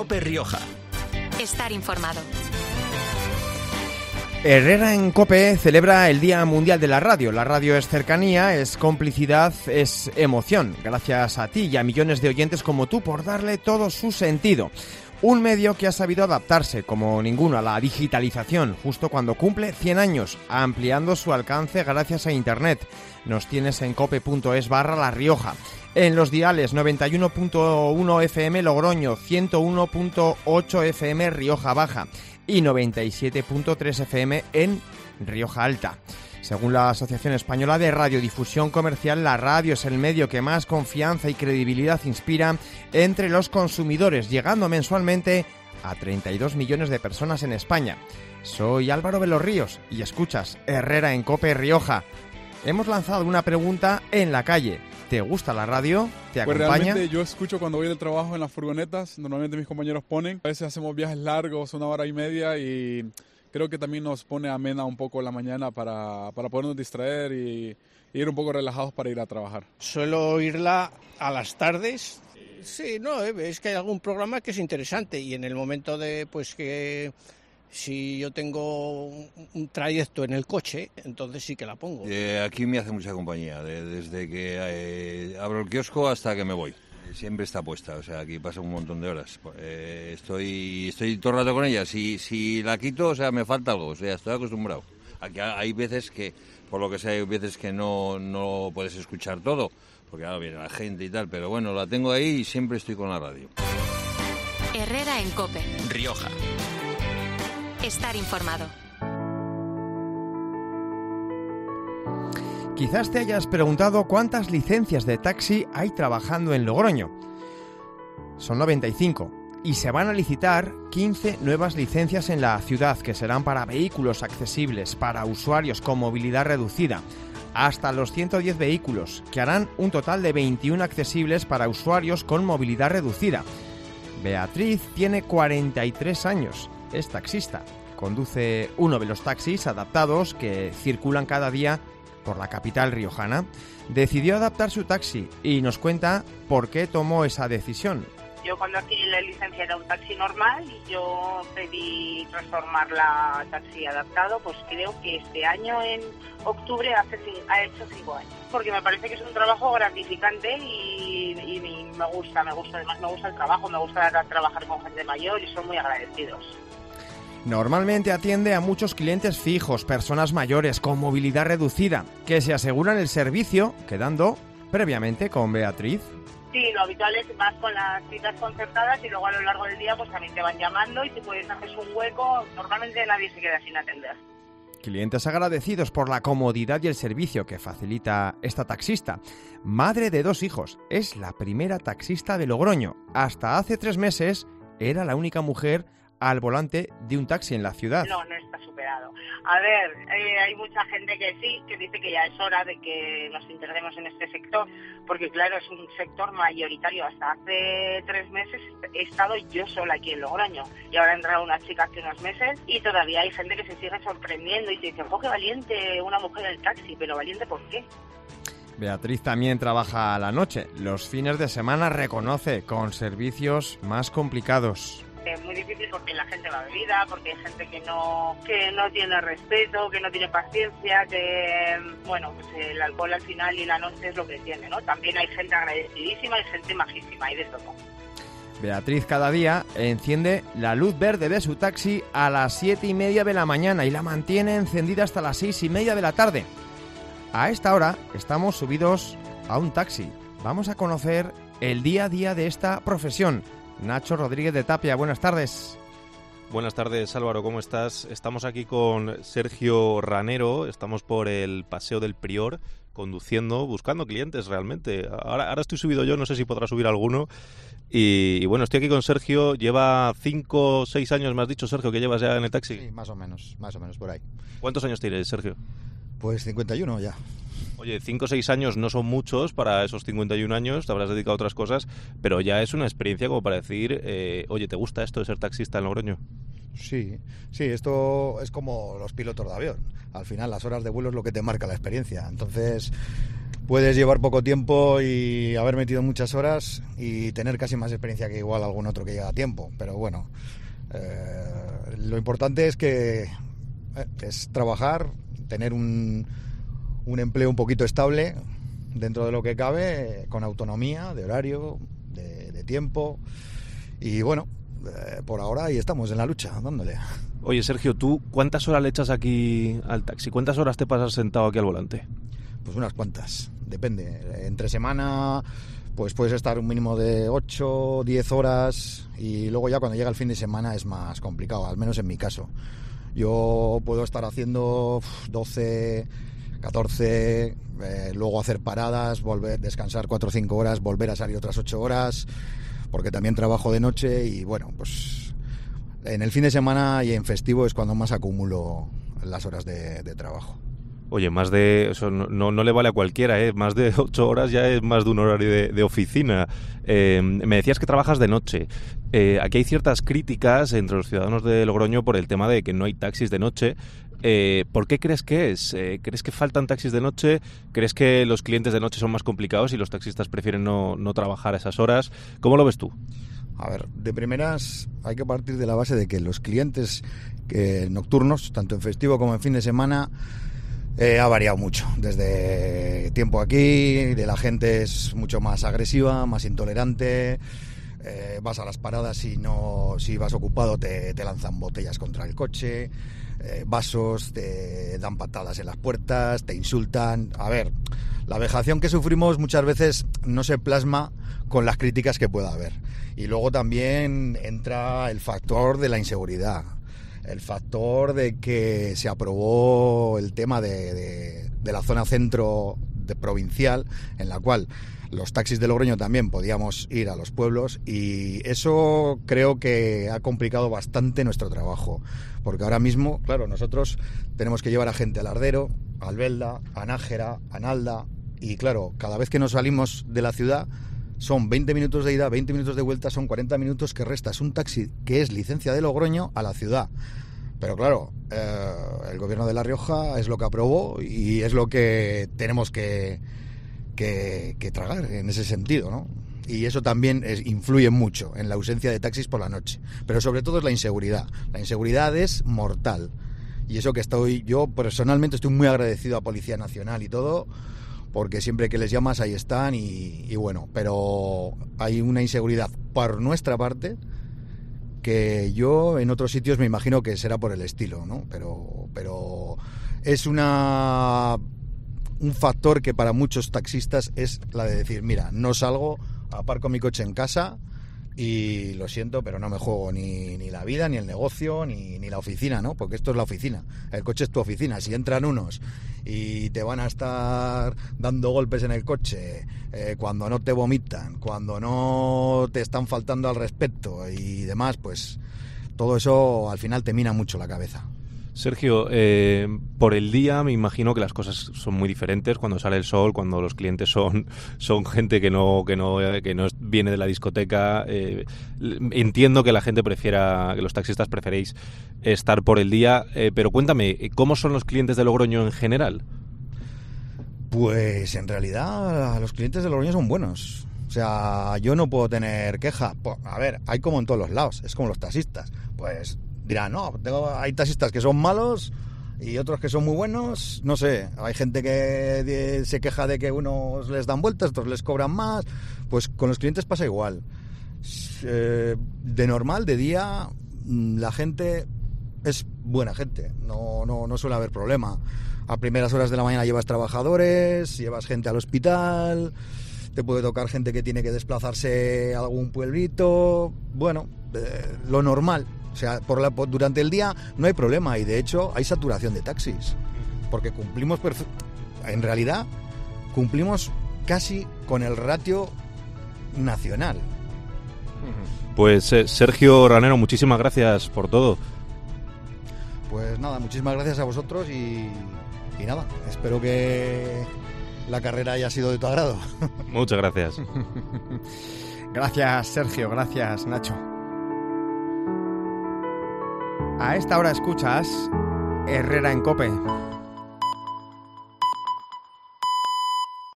COPE Rioja. Estar informado. Herrera en COPE celebra el Día Mundial de la Radio. La radio es cercanía, es complicidad, es emoción. Gracias a ti y a millones de oyentes como tú por darle todo su sentido. Un medio que ha sabido adaptarse como ninguno a la digitalización justo cuando cumple 100 años, ampliando su alcance gracias a Internet. Nos tienes en cope.es/La Rioja. En los diales 91.1 FM Logroño, 101.8 FM Rioja Baja y 97.3 FM en Rioja Alta. Según la Asociación Española de Radiodifusión Comercial, la radio es el medio que más confianza y credibilidad inspira entre los consumidores, llegando mensualmente a 32 millones de personas en España. Soy Álvaro de los Ríos y escuchas Herrera en COPE Rioja. Hemos lanzado una pregunta en la calle. ¿Te gusta la radio? ¿Te acompaña? Pues realmente yo escucho cuando voy del trabajo en las furgonetas. Normalmente mis compañeros ponen. A veces hacemos viajes largos, 1 hora y media, y creo que también nos pone amena un poco la mañana para podernos distraer y ir un poco relajados para ir a trabajar. Suelo oírla a las tardes. Sí, no, es que hay algún programa que es interesante y en el momento de, pues que si yo tengo un trayecto en el coche, entonces sí que la pongo. Aquí me hace mucha compañía, desde que abro el kiosco hasta que me voy. Siempre está puesta, o sea, aquí pasa un montón de horas. Estoy todo el rato con ella. Si la quito, o sea, me falta algo, o sea, estoy acostumbrado. Aquí hay veces que, por lo que sea, hay veces que no puedes escuchar todo, porque ahora viene la gente y tal, pero bueno, la tengo ahí y siempre estoy con la radio. Herrera en COPE Rioja. Estar informado. Quizás te hayas preguntado cuántas licencias de taxi hay trabajando en Logroño. Son 95 y se van a licitar 15 nuevas licencias en la ciudad que serán para vehículos accesibles, para usuarios con movilidad reducida, hasta los 110 vehículos, que harán un total de 21 accesibles para usuarios con movilidad reducida. Beatriz tiene 43 años, es taxista, conduce uno de los taxis adaptados que circulan cada día por la capital riojana. Decidió adaptar su taxi y nos cuenta por qué tomó esa decisión. Yo cuando adquirí la licencia era un taxi normal y yo pedí transformarla a taxi adaptado, pues creo que este año en octubre ha hecho 5 años. Porque me parece que es un trabajo gratificante y me gusta, además me gusta el trabajo, me gusta trabajar con gente mayor y son muy agradecidos. Normalmente atiende a muchos clientes fijos, personas mayores con movilidad reducida, que se aseguran el servicio quedando previamente con Beatriz. Sí, lo habitual es más con las citas concertadas y luego a lo largo del día pues también te van llamando y si puedes hacer un hueco, normalmente nadie se queda sin atender. Clientes agradecidos por la comodidad y el servicio que facilita esta taxista. Madre de 2 hijos, es la primera taxista de Logroño. Hasta hace 3 meses era la única mujer al volante de un taxi en la ciudad. No está superado. A ver, hay mucha gente que sí, que dice que ya es hora de que nos integremos en este sector, porque claro, es un sector mayoritario. Hasta hace 3 meses he estado yo sola aquí en Logroño y ahora ha entrado una chica hace unos meses y todavía hay gente que se sigue sorprendiendo y te dice, ¡oh, qué valiente una mujer en el taxi! Pero ¿valiente por qué? Beatriz también trabaja a la noche. Los fines de semana reconoce con servicios más complicados. Es muy difícil porque la gente va bebida, porque hay gente que no tiene respeto, que no tiene paciencia, que bueno, pues el alcohol al final y la noche es lo que tiene, ¿no? También hay gente agradecidísima y gente majísima, y de todo. Beatriz cada día enciende la luz verde de su taxi a las 7:30 de la mañana y la mantiene encendida hasta las 6:30 de la tarde. A esta hora estamos subidos a un taxi. Vamos a conocer el día a día de esta profesión. Nacho Rodríguez de Tapia, buenas tardes. Buenas tardes, Álvaro, ¿cómo estás? Estamos aquí con Sergio Ranero, estamos por el Paseo del Prior, conduciendo, buscando clientes realmente. Ahora estoy subido yo, no sé si podrá subir alguno. Y bueno, estoy aquí con Sergio, lleva 5 o 6 años, me has dicho, Sergio, que llevas ya en el taxi. Sí, más o menos por ahí. ¿Cuántos años tienes, Sergio? Pues 51 ya. Oye, 5 o 6 años no son muchos para esos 51 años, te habrás dedicado a otras cosas, pero ya es una experiencia como para decir, oye, ¿te gusta esto de ser taxista en Logroño? Sí, esto es como los pilotos de avión. Al final las horas de vuelo es lo que te marca la experiencia. Entonces, puedes llevar poco tiempo y haber metido muchas horas y tener casi más experiencia que igual algún otro que llega a tiempo. Pero bueno, lo importante es que es trabajar, tener un empleo un poquito estable dentro de lo que cabe, con autonomía de horario, de tiempo. Y bueno, por ahora ahí estamos en la lucha, dándole. Oye, Sergio, ¿tú cuántas horas le echas aquí al taxi? ¿Cuántas horas te pasas sentado aquí al volante? Pues unas cuantas, depende. Entre semana pues puedes estar un mínimo de 8, 10 horas y luego ya cuando llega el fin de semana es más complicado, al menos en mi caso. Yo puedo estar haciendo 12, 14, luego hacer paradas, volver, descansar 4 o 5 horas, volver a salir otras 8 horas, porque también trabajo de noche y bueno, pues en el fin de semana y en festivo es cuando más acumulo las horas de trabajo. Oye, más de eso no le vale a cualquiera, ¿eh? Más de 8 horas ya es más de un horario de oficina. Me decías que trabajas de noche. Aquí hay ciertas críticas entre los ciudadanos de Logroño por el tema de que no hay taxis de noche. ¿Por qué crees que es? ¿Crees que faltan taxis de noche? ¿Crees que los clientes de noche son más complicados y los taxistas prefieren no trabajar a esas horas? ¿Cómo lo ves tú? A ver, de primeras hay que partir de la base de que los clientes nocturnos, tanto en festivo como en fin de semana, ha variado mucho. Desde tiempo aquí, de la gente es mucho más agresiva, más intolerante. Vas a las paradas y si vas ocupado te lanzan botellas contra el coche, vasos, te dan patadas en las puertas, te insultan. A ver, la vejación que sufrimos muchas veces no se plasma con las críticas que pueda haber. Y luego también entra el factor de la inseguridad, el factor de que se aprobó el tema de la zona centro provincial, en la cual los taxis de Logroño también podíamos ir a los pueblos, y eso creo que ha complicado bastante nuestro trabajo, porque ahora mismo, claro, nosotros tenemos que llevar a gente a Lardero, a Albelda, a Nájera, a Nalda, y claro, cada vez que nos salimos de la ciudad son 20 minutos de ida, 20 minutos de vuelta, son 40 minutos que restas un taxi que es licencia de Logroño a la ciudad. Pero claro, el gobierno de La Rioja es lo que aprobó y es lo que tenemos que tragar en ese sentido, ¿no? Y eso también influye mucho en la ausencia de taxis por la noche. Pero sobre todo es la inseguridad. La inseguridad es mortal. Y eso que yo personalmente estoy muy agradecido a Policía Nacional y todo, porque siempre que les llamas ahí están y bueno, pero hay una inseguridad por nuestra parte que yo en otros sitios me imagino que será por el estilo, ¿no? Pero es un factor que para muchos taxistas es la de decir, mira, no salgo, aparco mi coche en casa y lo siento, pero no me juego ni la vida, ni el negocio, ni la oficina, ¿no? Porque esto es la oficina, el coche es tu oficina. Si entran unos y te van a estar dando golpes en el coche, cuando no te vomitan, cuando no te están faltando al respeto y demás, pues todo eso al final te mina mucho la cabeza. Sergio, por el día me imagino que las cosas son muy diferentes cuando sale el sol, cuando los clientes son gente que no viene de la discoteca. Entiendo que la gente prefiera, que los taxistas preferéis estar por el día, pero cuéntame, ¿cómo son los clientes de Logroño en general? Pues en realidad los clientes de Logroño son buenos. O sea, yo no puedo tener queja. A ver, hay como en todos los lados, es como los taxistas. Pues dirán, no, hay taxistas que son malos y otros que son muy buenos, no sé, hay gente que se queja de que unos les dan vueltas, otros les cobran más, pues con los clientes pasa igual. De normal, de día, la gente es buena gente, no suele haber problema. A primeras horas de la mañana llevas trabajadores, llevas gente al hospital, te puede tocar gente que tiene que desplazarse a algún pueblito, bueno, lo normal. O sea, durante el día no hay problema y de hecho hay saturación de taxis, porque cumplimos en realidad cumplimos casi con el ratio nacional. Pues Sergio Ranero, muchísimas gracias por todo. Pues nada, muchísimas gracias a vosotros y nada, espero que la carrera haya sido de tu agrado. Muchas gracias. Gracias, Sergio, gracias, Nacho. A esta hora escuchas Herrera en COPE.